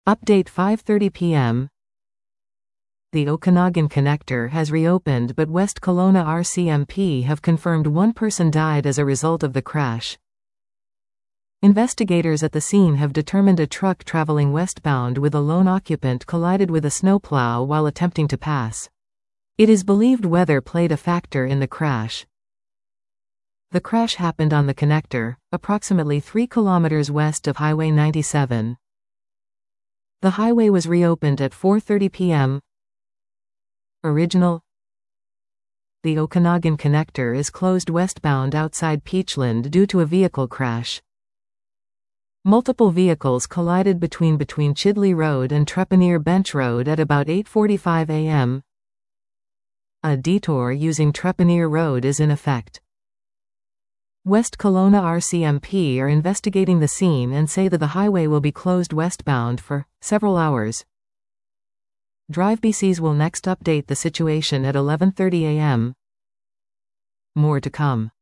Update 5:30 p.m. The Okanagan Connector has reopened, but West Kelowna RCMP have confirmed one person died as a result of the crash. Investigators at the scene have determined a truck traveling westbound with a lone occupant collided with a snowplow while attempting to pass. It is believed weather played a factor in the crash. The crash happened on the Connector, approximately 3 kilometers west of Highway 97. The highway was reopened at 4:30 p.m. Original. The Okanagan Connector is closed westbound outside Peachland due to a vehicle crash. Multiple vehicles collided between Chidley Road and Trepannier Bench Road at about 8:45 a.m. A detour using Trepannier Road is in effect. West Kelowna RCMP are investigating the scene and say that the highway will be closed westbound for several hours. Drive BCs will next update the situation at 11:30 a.m. More to come.